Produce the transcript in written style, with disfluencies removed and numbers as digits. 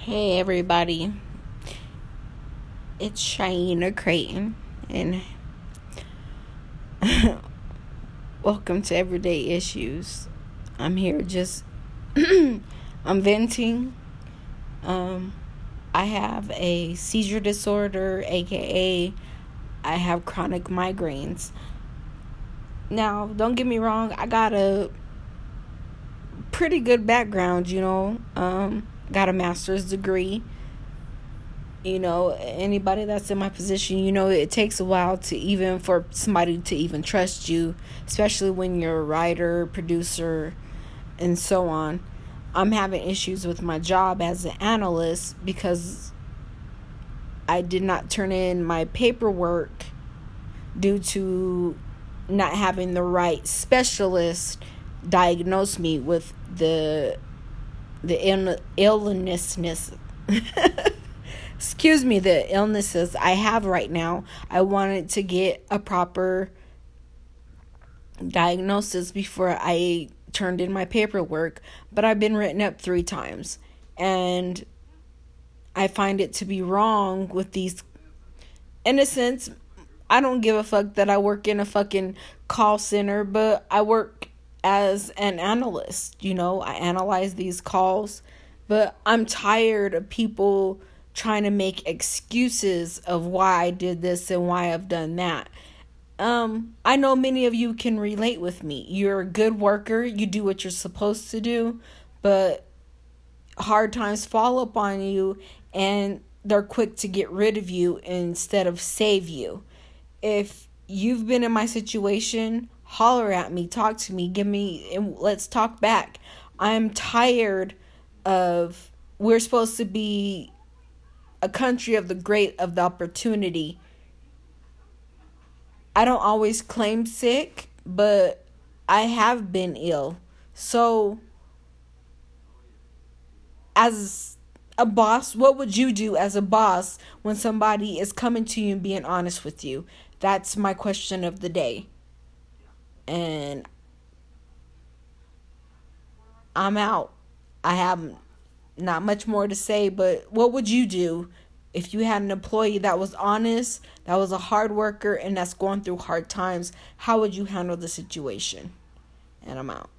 Hey everybody, it's Shaina Creighton, and welcome to Everyday Issues. I'm here I'm venting. I have a seizure disorder, aka I have chronic migraines. Now, don't get me wrong, I got a pretty good background, got a master's degree. Anybody that's in my position, it takes a while for somebody to even trust you, especially when you're a writer, producer, and so on. I'm having issues with my job as an analyst because I did not turn in my paperwork due to not having the right specialist diagnose me with the illnesses the illnesses I have right now. I wanted to get a proper diagnosis before I turned in my paperwork, but I've been written up 3 times, and I find it to be wrong with these. In a sense, I don't give a fuck that I work in a fucking call center, but I work as an analyst. I analyze these calls, but I'm tired of people trying to make excuses of why I did this and why I've done that. I know many of you can relate with me. You're a good worker. You do what you're supposed to do, but hard times fall upon you and they're quick to get rid of you instead of save you. If you've been in my situation, holler at me, talk to me, and let's talk back. I'm tired of, we're supposed to be a country of the opportunity. I don't always claim sick, but I have been ill. So, as a boss, what would you do as a boss when somebody is coming to you and being honest with you? That's my question of the day. And I'm out. I have not much more to say, but what would you do if you had an employee that was honest, that was a hard worker, and that's going through hard times? How would you handle the situation? And I'm out.